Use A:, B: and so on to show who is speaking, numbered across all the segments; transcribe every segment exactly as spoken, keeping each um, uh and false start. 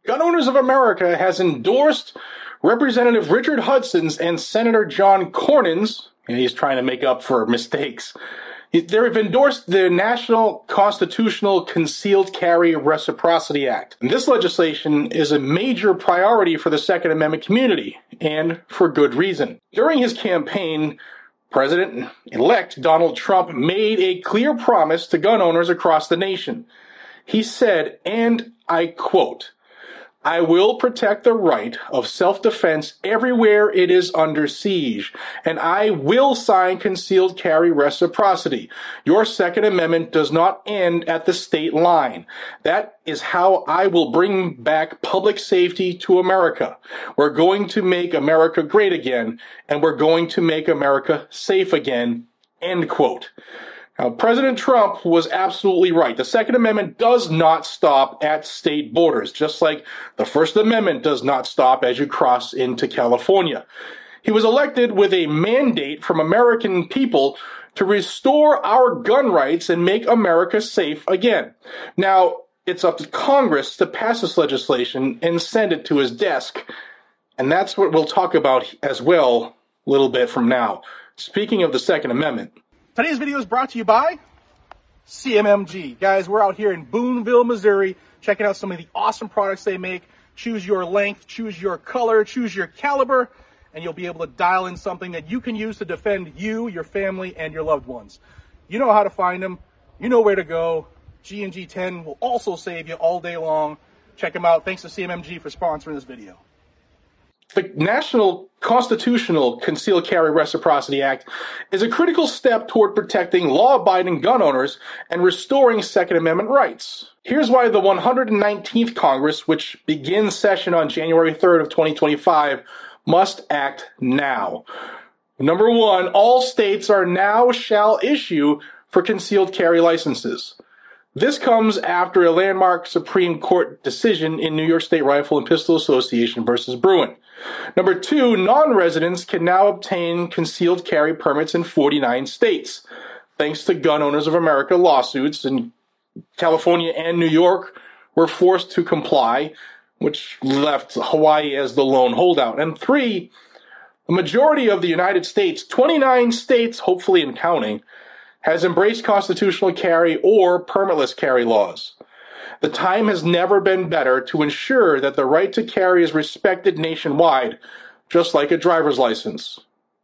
A: Gun Owners of America has endorsed Representative Richard Hudson's and Senator John Cornyn's, and he's trying to make up for mistakes. They've endorsed the National Constitutional Concealed Carry Reciprocity Act. And this legislation is a major priority for the Second Amendment community, and for good reason. During his campaign, President-elect Donald Trump made a clear promise to gun owners across the nation. He said, and I quote, "I will protect the right of self-defense everywhere it is under siege, and I will sign concealed carry reciprocity. Your Second Amendment does not end at the state line. That is how I will bring back public safety to America. We're going to make America great again, and we're going to make America safe again," end quote. Now, President Trump was absolutely right. The Second Amendment does not stop at state borders, just like the First Amendment does not stop as you cross into California. He was elected with a mandate from American people to restore our gun rights and make America safe again. Now, it's up to Congress to pass this legislation and send it to his desk. And that's what we'll talk about as well a little bit from now. Speaking of the Second Amendment. Today's video is brought to you by C M M G. Guys, we're out here in Boonville, Missouri, checking out some of the awesome products they make. Choose your length, choose your color, choose your caliber, and you'll be able to dial in something that you can use to defend you, your family, and your loved ones. You know how to find them. You know where to go. G and G ten will also save you all day long. Check them out. Thanks to C M M G for sponsoring this video. The National Constitutional Concealed Carry Reciprocity Act is a critical step toward protecting law-abiding gun owners and restoring Second Amendment rights. Here's why the one hundred nineteenth Congress, which begins session on January third of twenty twenty-five, must act now. Number one, all states are now shall issue for concealed carry licenses. This comes after a landmark Supreme Court decision in New York State Rifle and Pistol Association versus Bruin. Number two, non-residents can now obtain concealed carry permits in forty-nine states. Thanks to Gun Owners of America lawsuits, and California and New York were forced to comply, which left Hawaii as the lone holdout. And three, the majority of the United States, twenty-nine states, hopefully and counting, has embraced constitutional carry or permitless carry laws. The time has never been better to ensure that the right to carry is respected nationwide, just like a driver's license.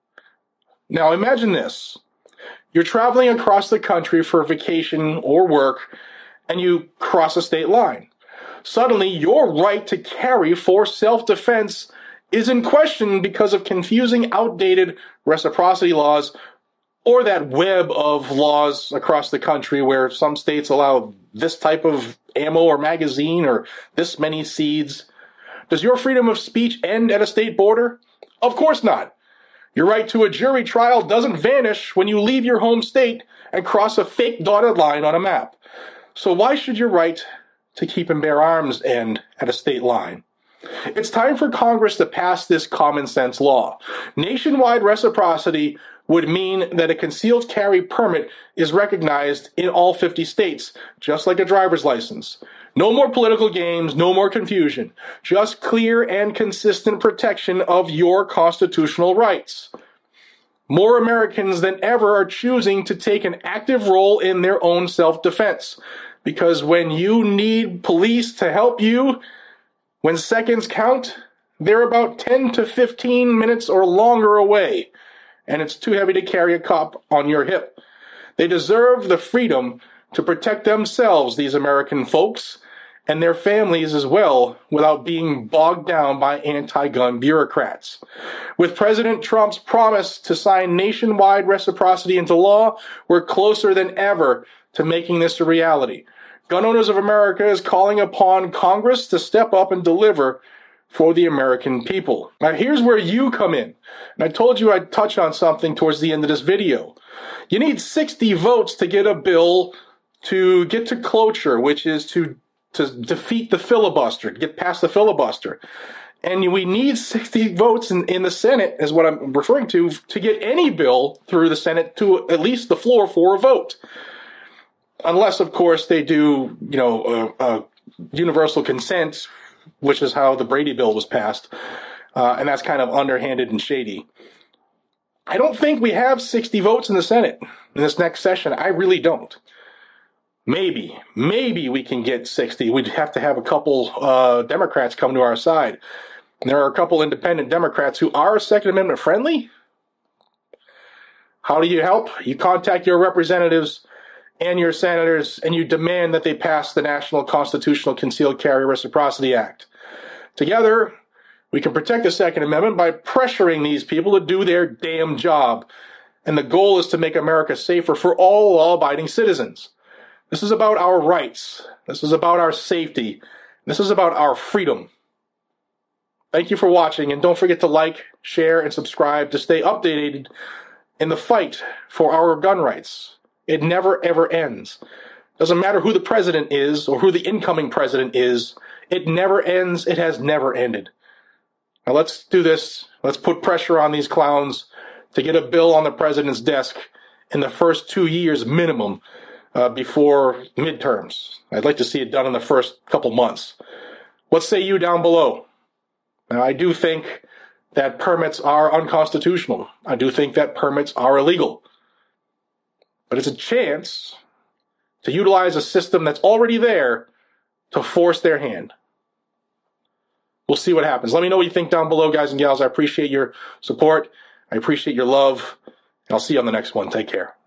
A: Now imagine this. You're traveling across the country for vacation or work, and you cross a state line. Suddenly, your right to carry for self-defense is in question because of confusing, outdated reciprocity laws, or that web of laws across the country where some states allow this type of ammo or magazine or this many seeds. Does your freedom of speech end at a state border? Of course not. Your right to a jury trial doesn't vanish when you leave your home state and cross a fake dotted line on a map. So why should your right to keep and bear arms end at a state line? It's time for Congress to pass this common sense law. Nationwide reciprocity would mean that a concealed carry permit is recognized in all fifty states, just like a driver's license. No more political games, no more confusion. Just clear and consistent protection of your constitutional rights. More Americans than ever are choosing to take an active role in their own self-defense. Because when you need police to help you, when seconds count, they're about ten to fifteen minutes or longer away, and it's too heavy to carry a cop on your hip. They deserve the freedom to protect themselves, these American folks, and their families as well, without being bogged down by anti-gun bureaucrats. With President Trump's promise to sign nationwide reciprocity into law, we're closer than ever to making this a reality. Gun Owners of America is calling upon Congress to step up and deliver for the American people. Now here's where you come in. And I told you I'd touch on something towards the end of this video. You need sixty votes to get a bill to get to cloture, which is to, to defeat the filibuster, to get past the filibuster. And we need sixty votes in, in the Senate, is what I'm referring to, to get any bill through the Senate to at least the floor for a vote. Unless, of course, they do, you know, uh, uh, universal consent which is how the Brady bill was passed. Uh, and that's kind of underhanded and shady. I don't think we have sixty votes in the Senate in this next session. I really don't. Maybe, maybe we can get sixty. We'd have to have a couple uh, Democrats come to our side. And there are a couple independent Democrats who are Second Amendment friendly. How do you help? You contact your representatives and your senators, and you demand that they pass the National Constitutional Concealed Carry Reciprocity Act. Together, we can protect the Second Amendment by pressuring these people to do their damn job. And the goal is to make America safer for all law-abiding citizens. This is about our rights. This is about our safety. This is about our freedom. Thank you for watching, and don't forget to like, share, and subscribe to stay updated in the fight for our gun rights. It never, ever ends. Doesn't matter who the president is or who the incoming president is. It never ends. It has never ended. Now let's do this. Let's put pressure on these clowns to get a bill on the president's desk in the first two years minimum uh, before midterms. I'd like to see it done in the first couple months. What say you down below? Now, I do think that permits are unconstitutional. I do think that permits are illegal. But it's a chance to utilize a system that's already there to force their hand. We'll see what happens. Let me know what you think down below, guys and gals. I appreciate your support. I appreciate your love. And I'll see you on the next one. Take care.